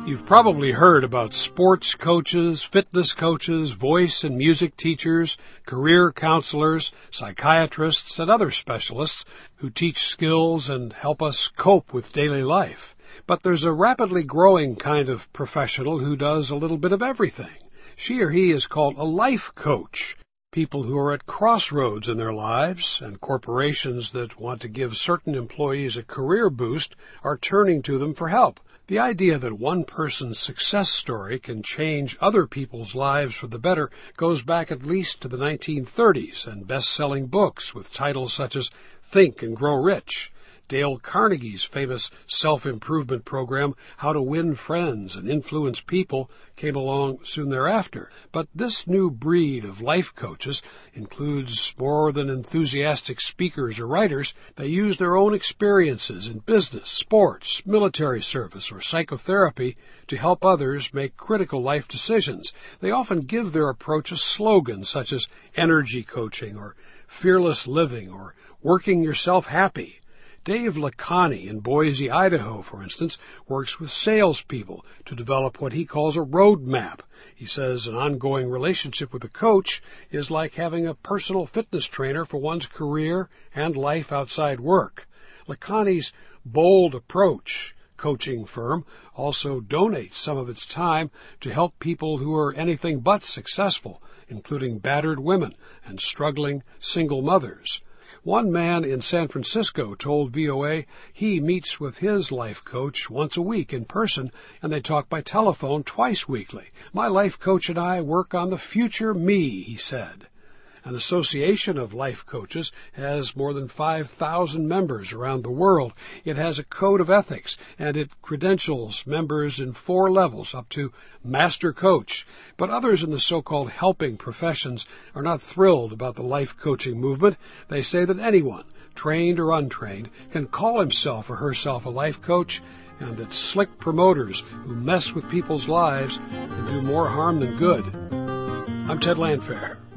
You've probably heard about sports coaches, fitness coaches, voice and music teachers, career counselors, psychiatrists, and other specialists who teach skills and help us cope with daily life. But there's a rapidly growing kind of professional who does a little bit of everything. She or he is called a life coach. People who are at crossroads in their lives, and corporations that want to give certain employees a career boost are turning to them for help. The idea that one person's success story can change other people's lives for the better goes back at least to the 1930s and best-selling books with titles such as Think and Grow Rich. Dale Carnegie's famous self-improvement program, How to Win Friends and Influence People, came along soon thereafter. But this new breed of life coaches includes more than enthusiastic speakers or writers. They use their own experiences in business, sports, military service, or psychotherapy to help others make critical life decisions. They often give their approach a slogan such as energy coaching or fearless living or working yourself happy. Dave Lakhani in Boise, Idaho, for instance, works with salespeople to develop what he calls a roadmap. He says an ongoing relationship with a coach is like having a personal fitness trainer for one's career and life outside work. Lakhani's Bold Approach coaching firm also donates some of its time to help people who are anything but successful, including battered women and struggling single mothers. One man in San Francisco told VOA he meets with his life coach once a week in person, and they talk by telephone twice weekly. My life coach and I work on the future me, he said. An association of life coaches has more than 5,000 members around the world. It has a code of ethics, and it credentials members in 4 levels up to master coach. But others in the so-called helping professions are not thrilled about the life coaching movement. They say that anyone, trained or untrained, can call himself or herself a life coach, and that slick promoters who mess with people's lives can do more harm than good. I'm Ted Landfair.